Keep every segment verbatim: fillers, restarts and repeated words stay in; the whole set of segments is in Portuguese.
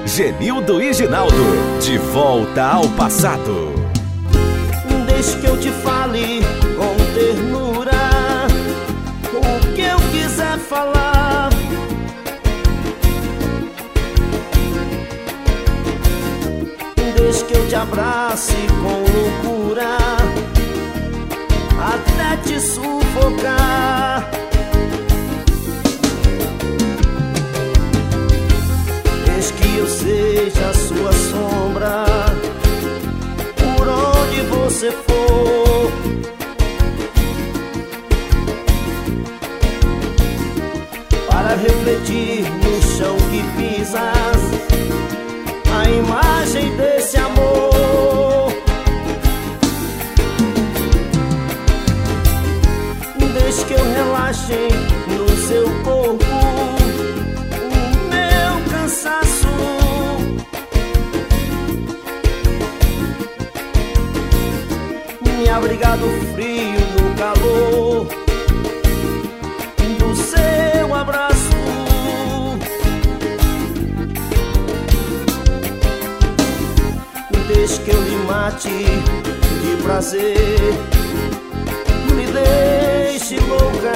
Genildo e Ginaldo, de volta ao passado. Deixe que eu te fale com ternura o que eu quiser falar. Deixe que eu te abrace com loucura até te sufocar. Deixe que eu seja a sua sombra por onde você for. Para refletir no chão que pisas a imagem desse amor. Deixe que eu relaxe no seu corpo o meu cansaço. Me abrigar do frio, do calor do seu abraço. Deixe que eu lhe mate de prazer, me deixe louca.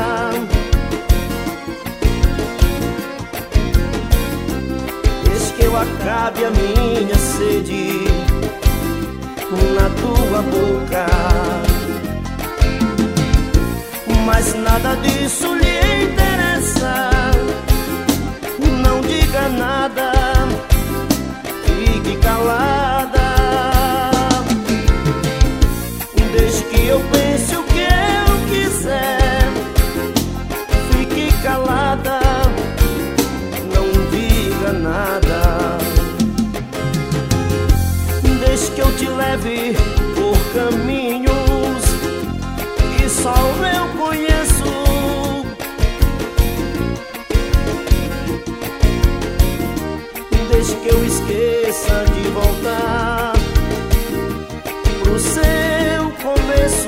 Deixe que eu acabe a minha sede na tua boca. Mas nada disso lhe interessa. Não diga nada, fique calada. Deixe que eu pense o que eu quiser. Fique calada, não diga nada. Deixe que eu te leve por caminhos que só eu conheço. Deixe que eu esqueça de voltar pro seu começo.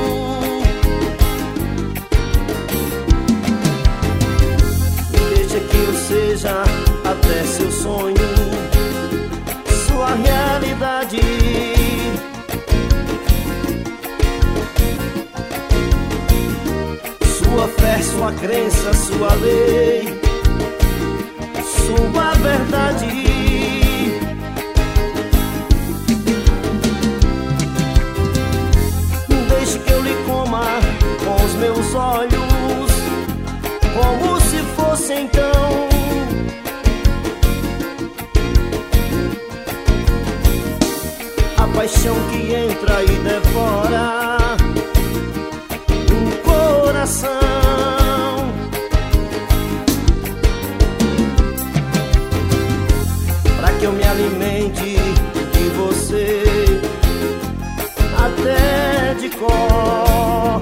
Deixe que eu seja até seu sonho, sua realidade. Sua fé, sua crença, sua lei, sua verdade. Deixe que eu lhe coma com os meus olhos, como se fosse então. A paixão que entra e devora um coração. Pra que eu me alimente de você até de cor.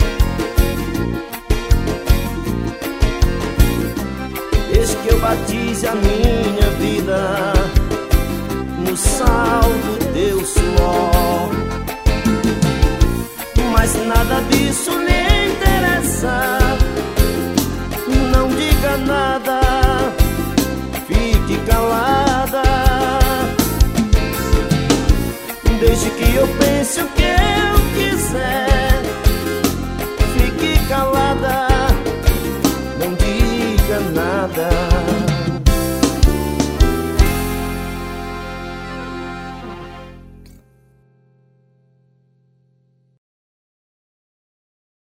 Desde que eu batize a minha vida no sal do teu suor. Mas nada disso lhe interessa. Não diga nada, fique calada. Deixe que eu pense o que eu quiser.